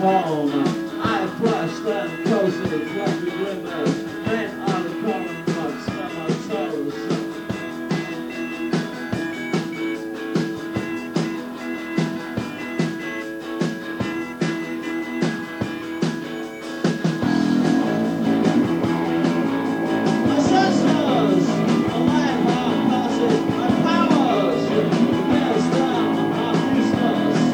home. I flushed and coasted, collected glimmers, ran on the common rug, smell my toes. My sisters, a light heart passes, my powers, against them, I'm useless.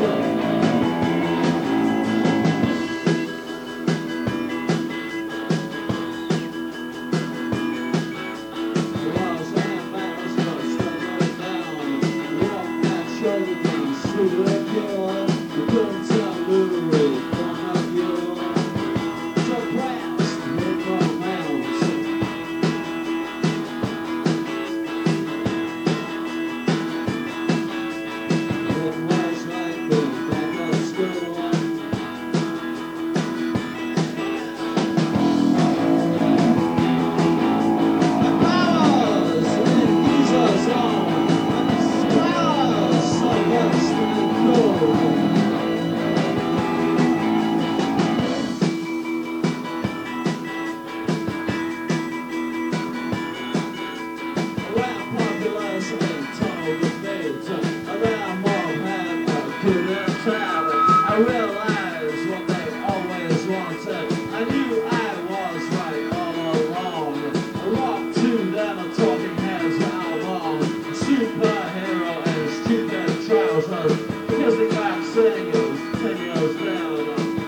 I realized what they always wanted. I knew I was right all along. A rock tune down a Talking Heads album. A superhero and stupid trousers. Because the crack singers 10 years down.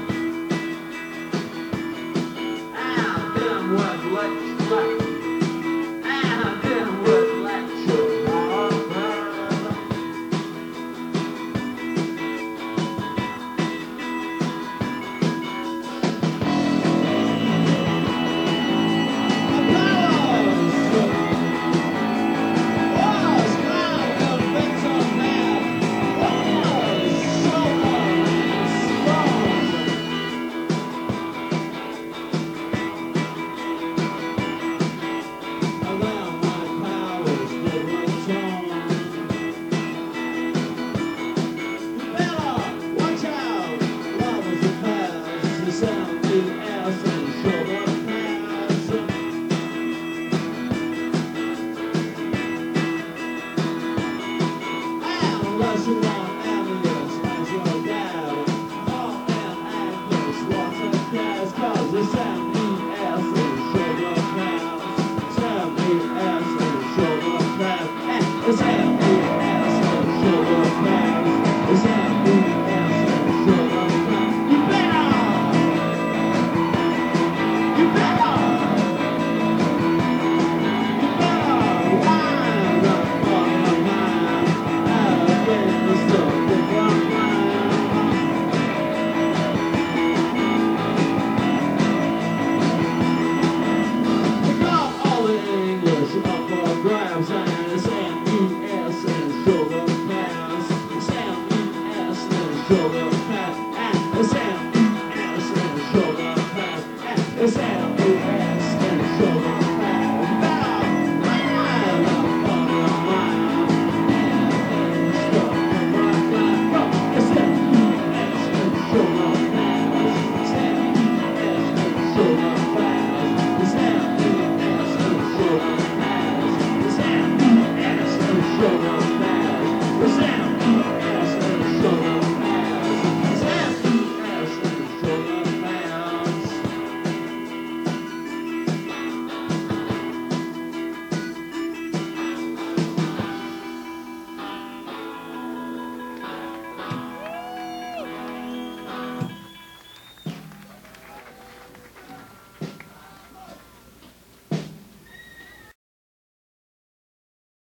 And then with lecture. And then with lecture. Shoulder